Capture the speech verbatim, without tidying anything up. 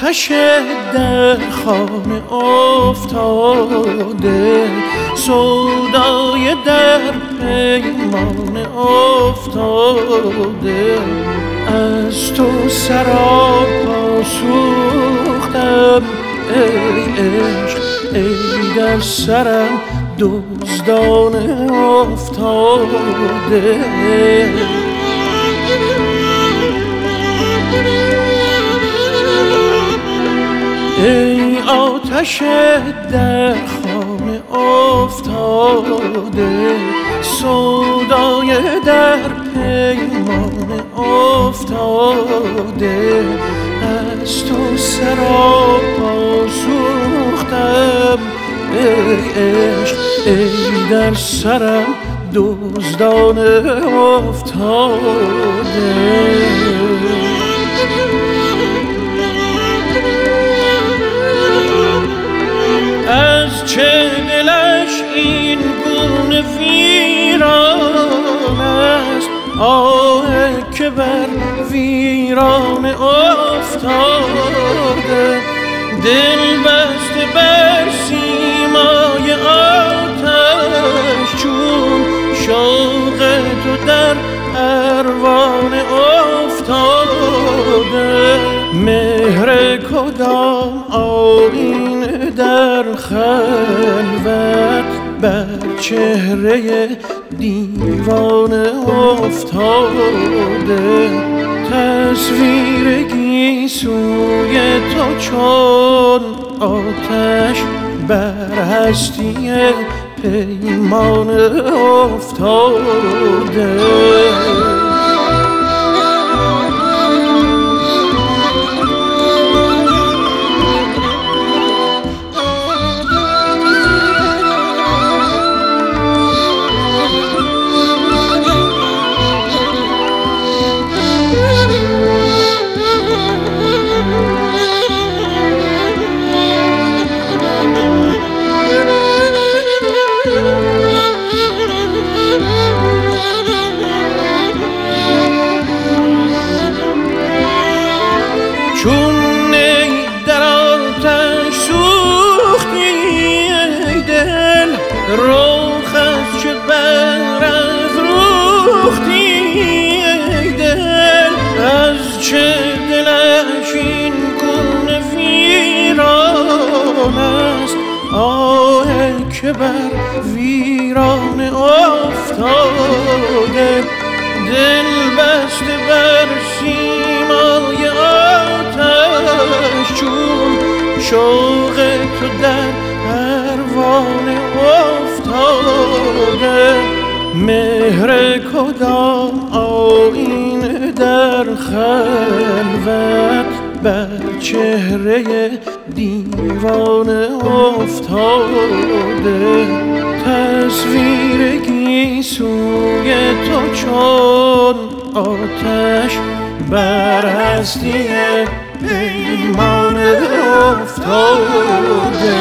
آتش در خانه افتاده، سودای در پیمان افتاده. از تو سراپا سوختم ای عشق، ای در سرم دزدانه افتاده. ای آتش در خانه افتاده، سودای در پیمان افتاده. از تو سراپا سوختم ای عشق، ای در سرم دزدانه افتاده. از چه دلش این گونه ویران است، آه که بر ویران افتاده. دل بسته بر سیمای آتش، چون شوق تو در پروانه افتاده. مهر کدام آیینه در خلوت، بر چهره دیوانه افتاده. تصویر گیسوی تو چون آتش، بر هستی پیمانه افتاده. چون نی در آتش سوختی ای دل، رخ از چه برافروختی ای دل. از چه دلش این گونه ویران است، آه که بر ویران افتاده. دل بسته بر سیمای آتش، چون شوق تو در پروانه افتاده. مهر کدام آیینه در خلوت، بر چهره دیوانه افتاده. تصویر گیسوی تو چون آتش، بر هستی پیمانه افتاده.